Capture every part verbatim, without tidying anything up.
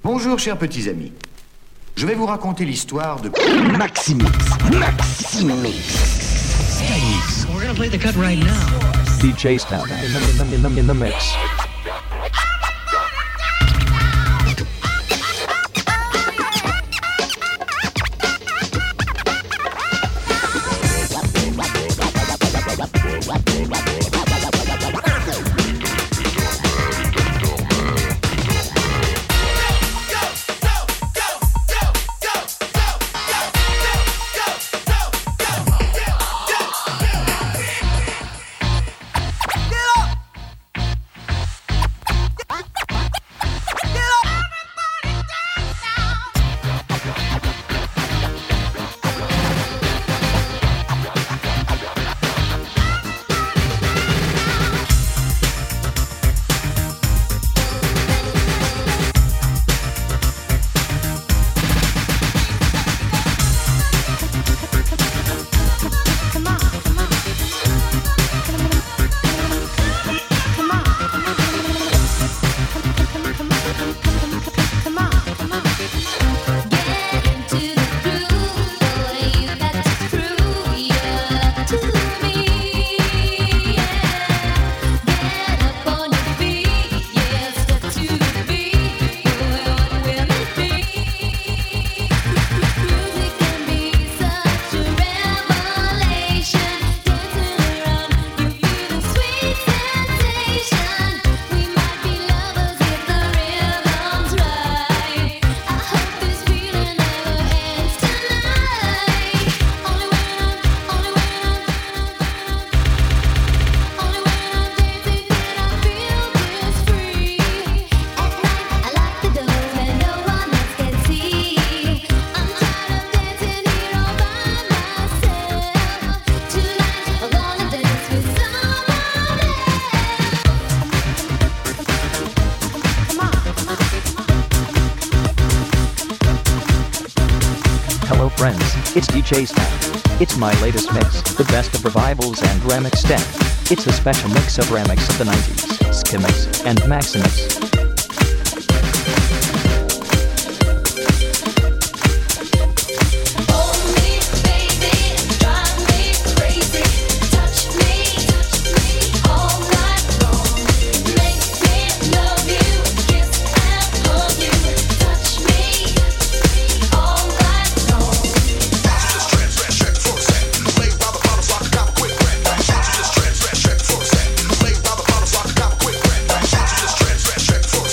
Bonjour, chers petits amis. Je vais vous raconter l'histoire de... Maximix. Maximix. Nice. We're gonna play the cut right now. D J Stan in the, in the, in the mix. Friends, it's D J Stan. It's my latest mix, the best of revivals and remix tech. It's a special mix of remix of the nineties, Skimix, and Maximus. Transfer,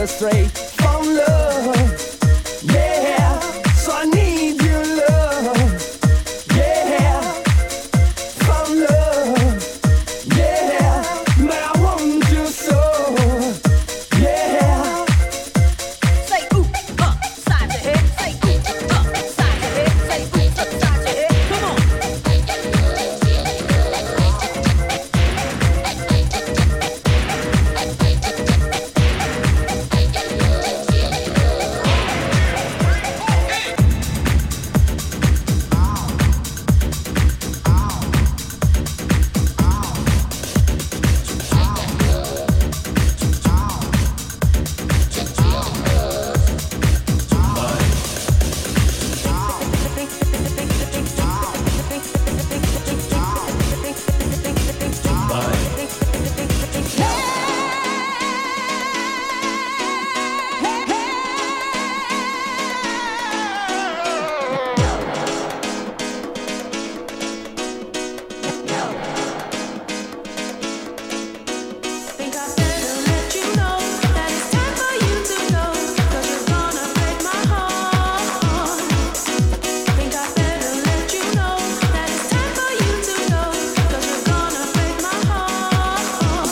astray from love. Yeah, so I need your love. Yeah, from love. Yeah, but I want you so. Yeah. Say ooh, up, side to head. Say ooh, up, side to head. Say ooh, up, side to head. Come on. Think I better let you know that it's time for you to go, 'cause you're gonna break my heart. Think I better let you know that it's time for you to go, 'cause you're gonna break my heart.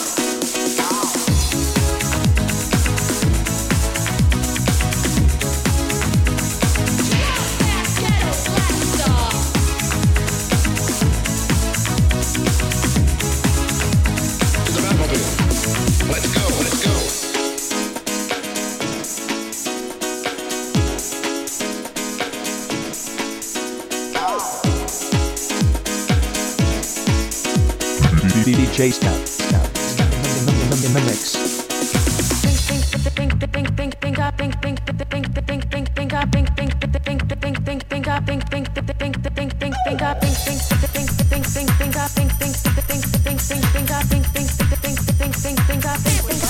Let's go, let's go. D J Stout, Stout, Stout, in the mix. Think, think, think, think, think, think, I think, think, think, think, think, think, think, I think, think, think, think, think, think, think, I think, think, think, think, think, think, think, I think, think, think, think, think, think, I think, think, think, think, think, think, think, I think, think, think, think, think, think, think, I think, think.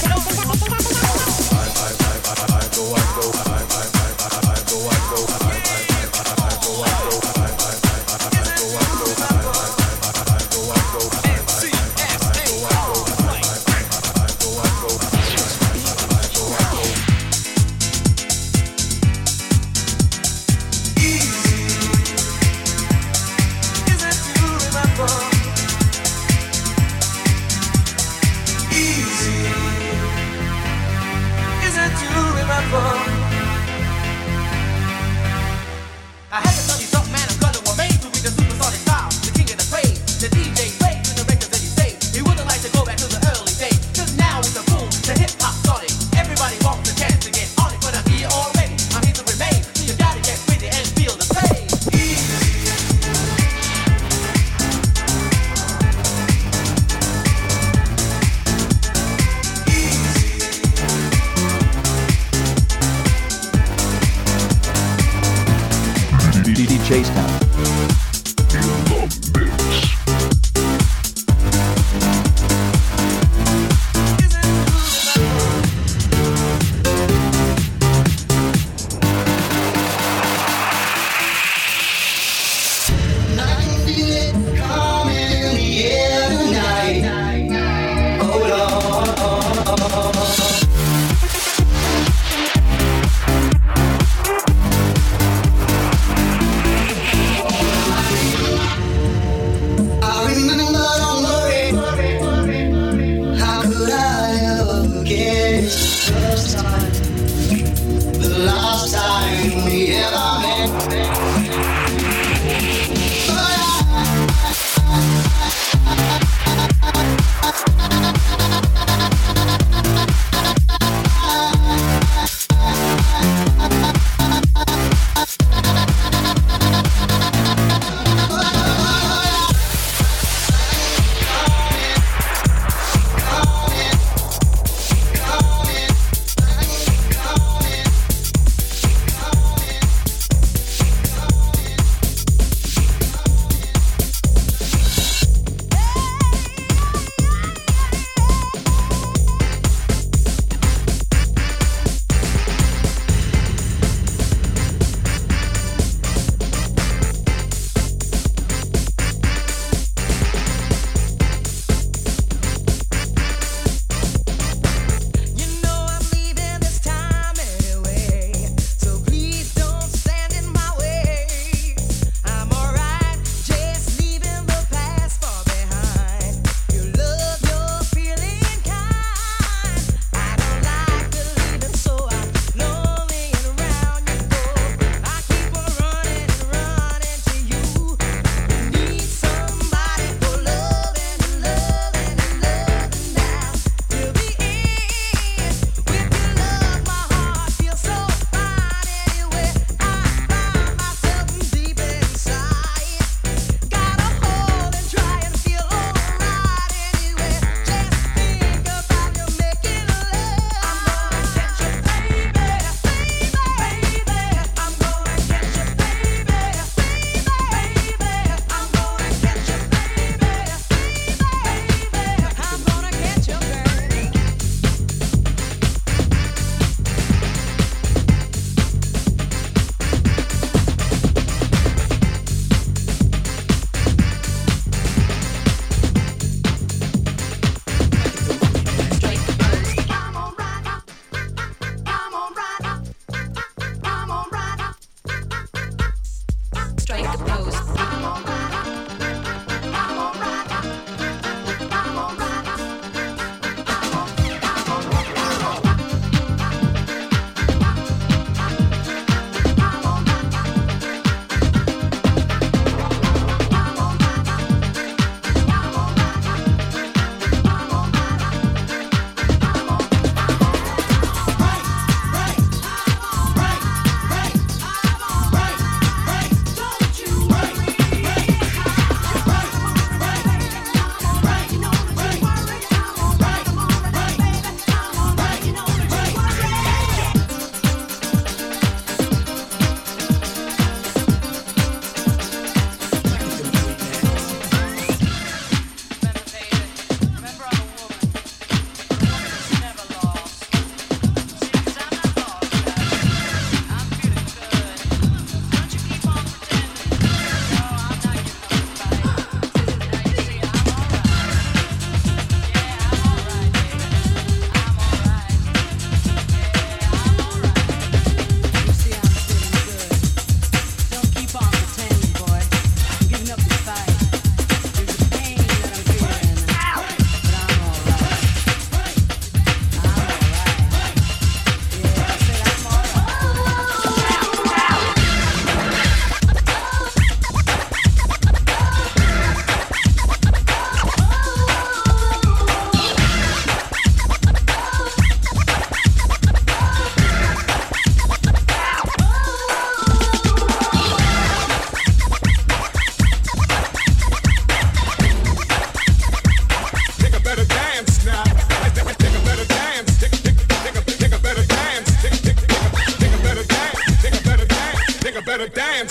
Easy.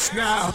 dance now.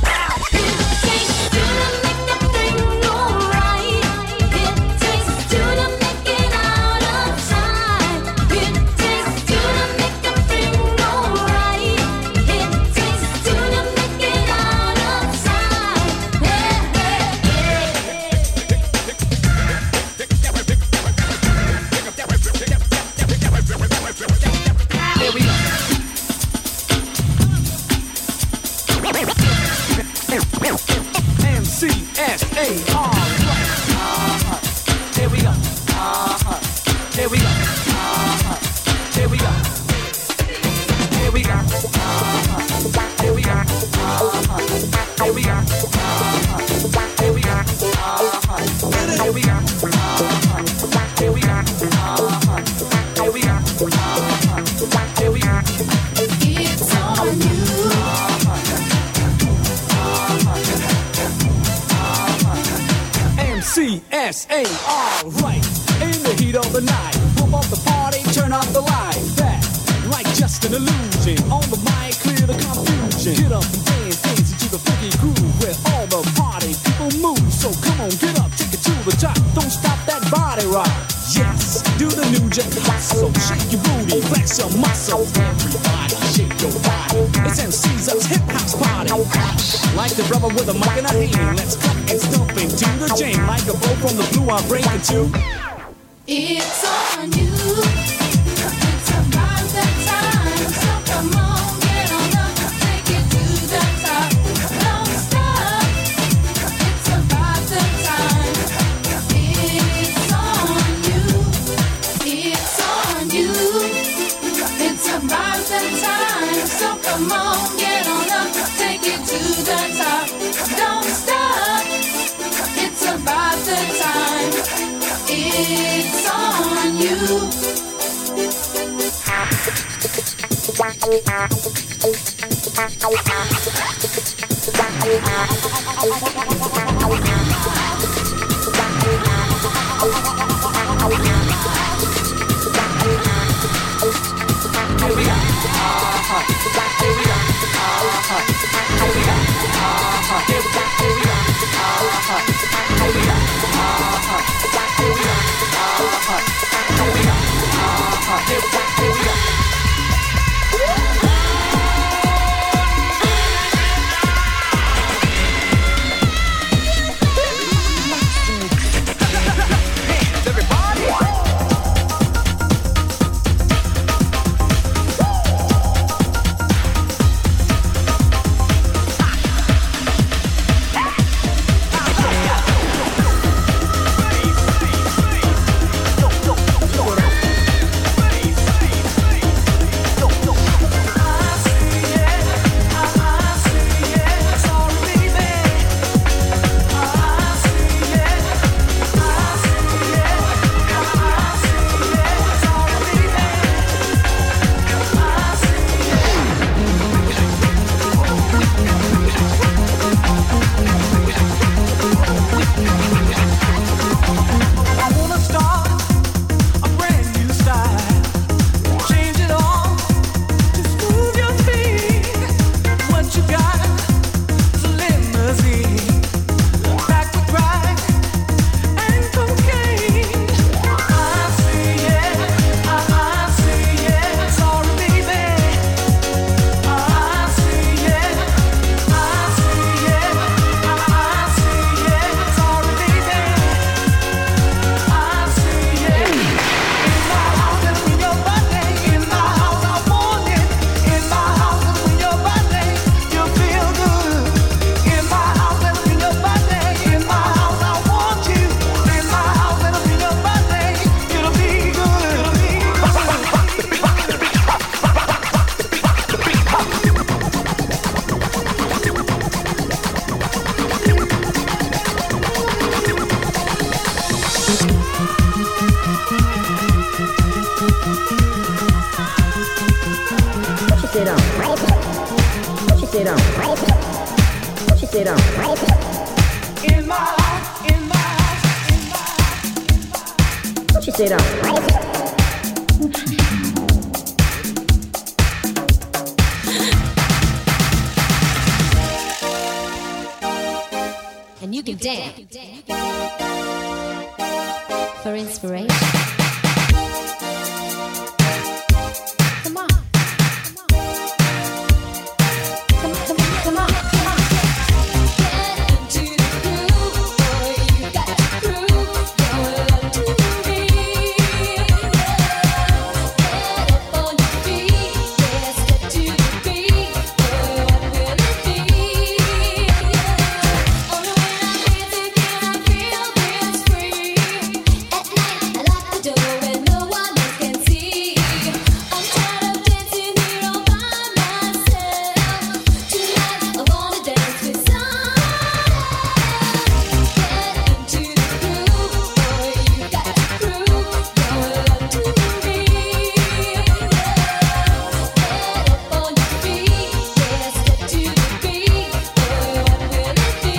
C S A, alright. In the heat of the night, pump up the party, turn up the light. That, like just an illusion. On the mic, clear the confusion. Get up and dance, dance into the funky groove where all the party people move. So come on, get up, take it to the top. Don't stop that body rock. Yes, do the new jack hustle. Shake your booty, flex your muscles. Everybody, shake your body. It's M C's us hip hop's party. Like the brother with a mic in a hand. Let's cut and stomp into the jam. Like a bow from the blue, I'm breaking too. It's on you. It's about that time. So come on, get on up, take it to the top. Don't stop. It's about the time. It's on you. It's on you. It's about that time. So come on, get on up, take it to the top. Don't stop. It's about the time. It's on you. Here we go. Uh-huh. Here we go. Uh-huh. Here we go. Uh-huh. Here we go. Here we go. Uh-huh. Here we go. Uh-huh. Here we go. Uh-huh. Here we go. Uh-huh. Here we go. Here we go. you can dance. For inspiration. Come on. Come on, come on, come on, come on. Get into the groove, boy, you got to prove your love to me. Get up on your feet, yeah, step to the beat, boy, what will it be? Only when I'm dancing can I feel this free. At night I lock the door and no one else can see. I'm tired of dancing here all by myself. Tonight I wanna dance with someone. Get into the groove, boy, you got to prove your love to me. Get up on your feet, yeah, step to the beat, boy, what will it be?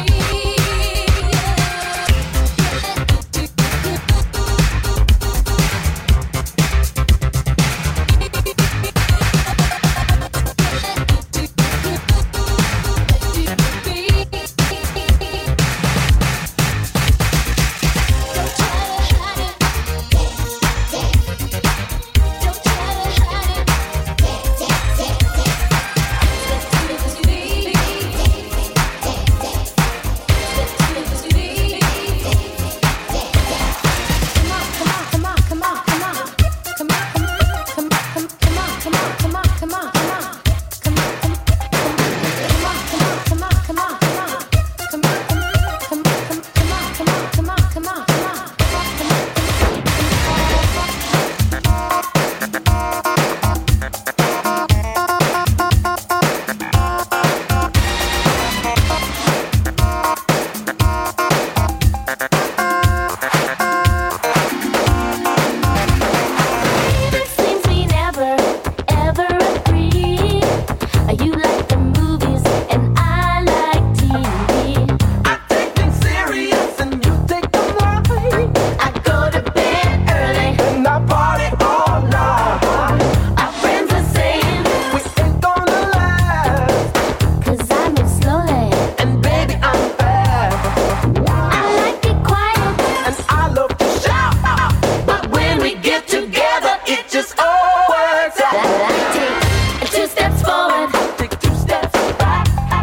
It seems we never, ever agree. You like the movies and I like T V. I take them serious and you take them light. I go to bed early. And I party all night. Our friends are saying, We ain't gonna last. 'cause I move slowly. And baby, I'm fast. I like it quiet. And I love to shout. But when we get together, it just all works out. That I take two steps forward. Take two steps back.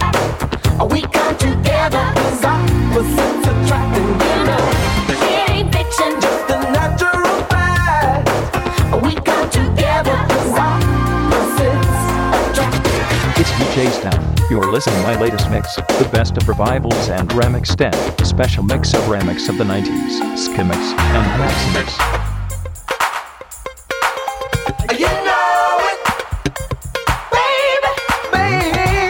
We come together. 'Cause opposites attracting. You know, it ain't fiction. The natural fact. We come together. 'Cause opposites attracting. It's D J Stan. You're listening to my latest mix, the best of revivals and remix ten, a special mix of remix of the nineties, Skimmix and Maximix. You know it, baby, baby.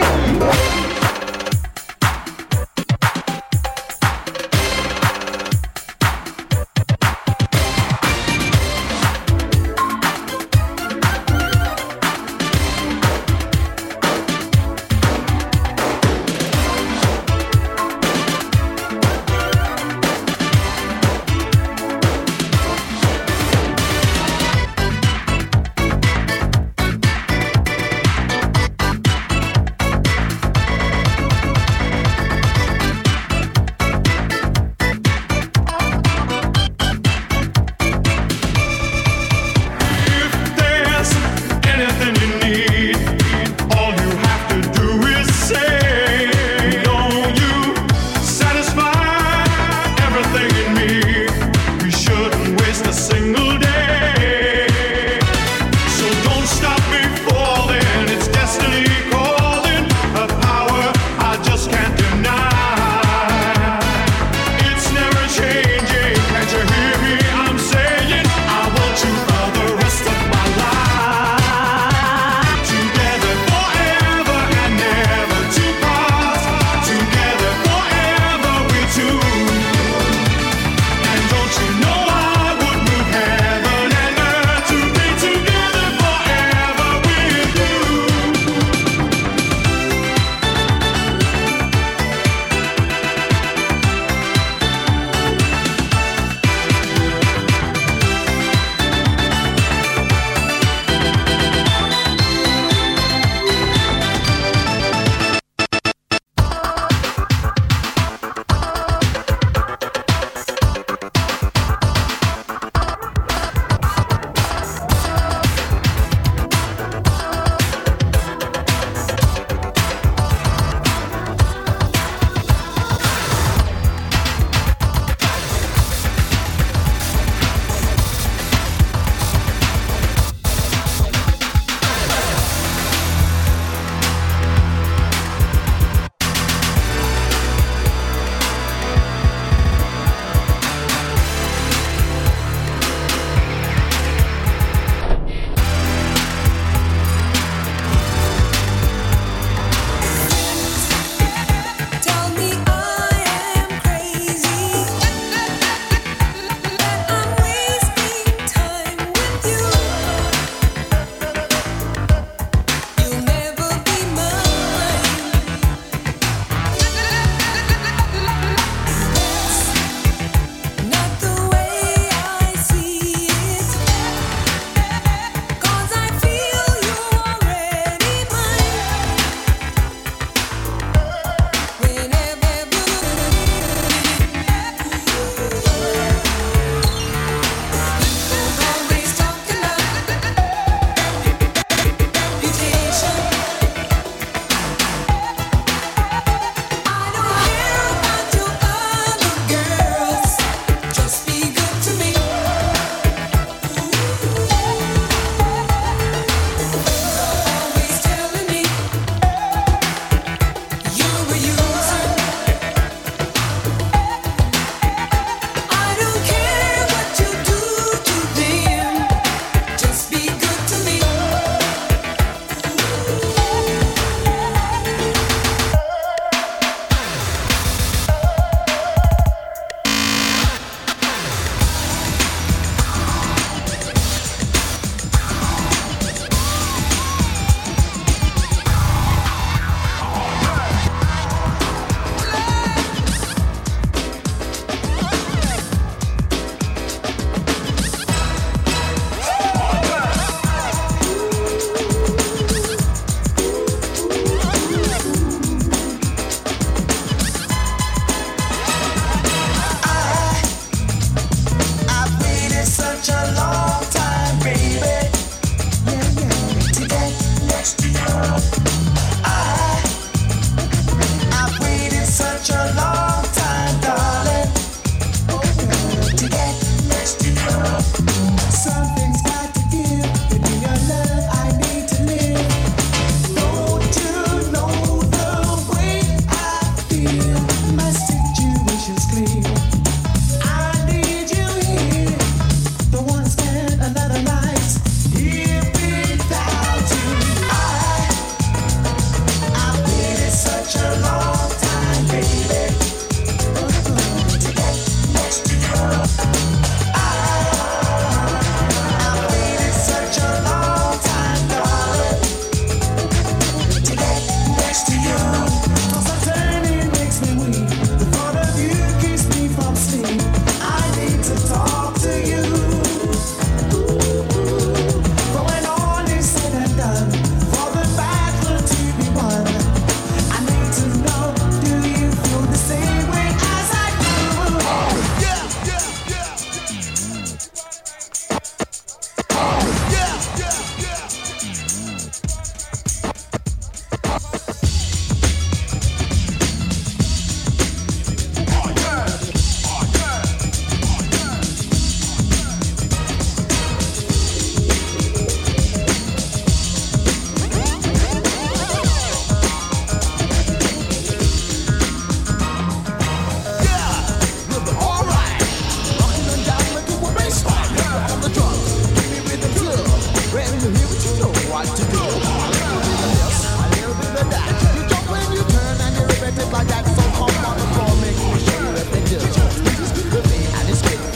what to do. A little bit of this, a little bit of that. You jump when you turn and you're repetitive like that. So come on the floor, make me show you what they do. Just keep the beat and it's good.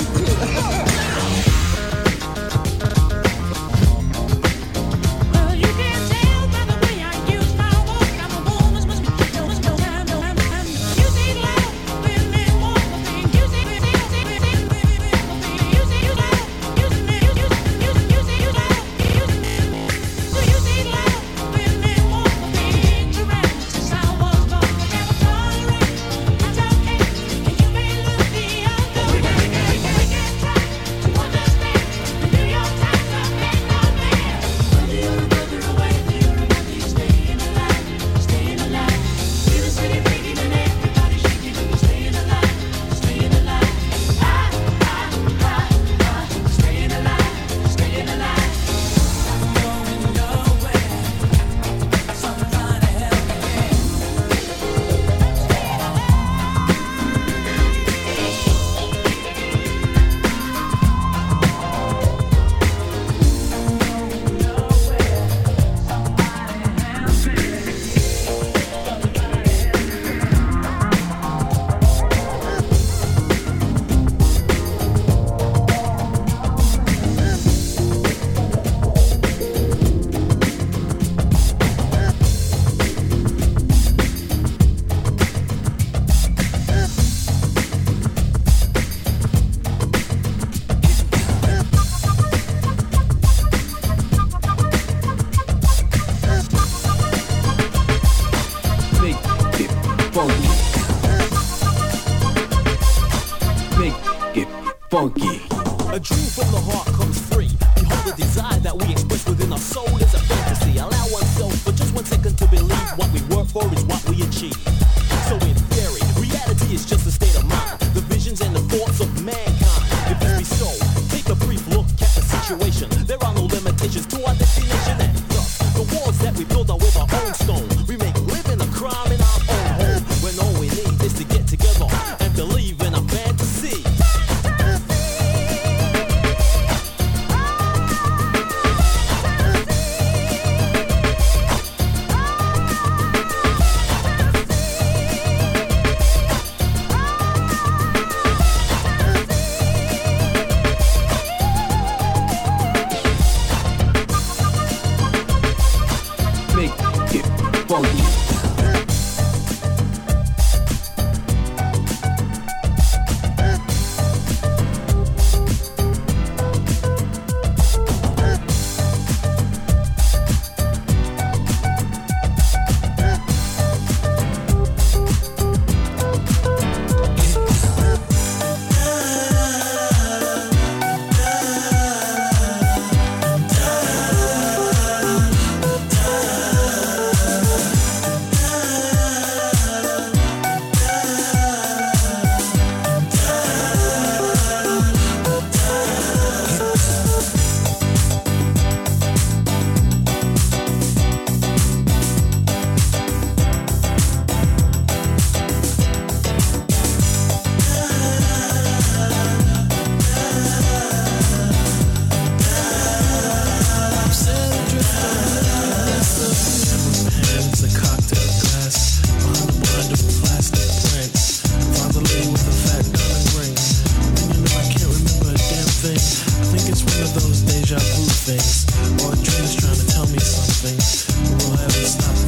Well, you can tell by the way I use my walk. I'm a woman's must be no must no time no time. You say loud, women want the thing. You say you say you say you say you say you loud. You say you you you you say you loud. So you say loud, women want the thing. Around since I was born, I never tolerate. I don't hate, and you may look the other way. We can try to understand the New York Times are made no man. Further you're further away, the everybody is staying alive, staying alive. Feel the city breathing and everybody shaking, staying alive, staying alive. I, I, I, I, staying alive, staying alive. I'm going nowhere. Somebody help me. Make it funky. Make it funky. A dream from the heart comes free. Behold the desire that we express within our soul is a fantasy. Allow oneself for just one second to believe what we work for is what we achieve. So in theory, reality is just a state of mind. The visions and the thoughts of mankind. If this be so, take a brief look at the situation. There are no limitations to our destination, and thus the walls that we build are with our own stone. We make living a crime in our own home. When all we need is to get together and believe in a fantasy. Make it funky. Those deja vu things, or dreams trying to tell me something. Will ever stop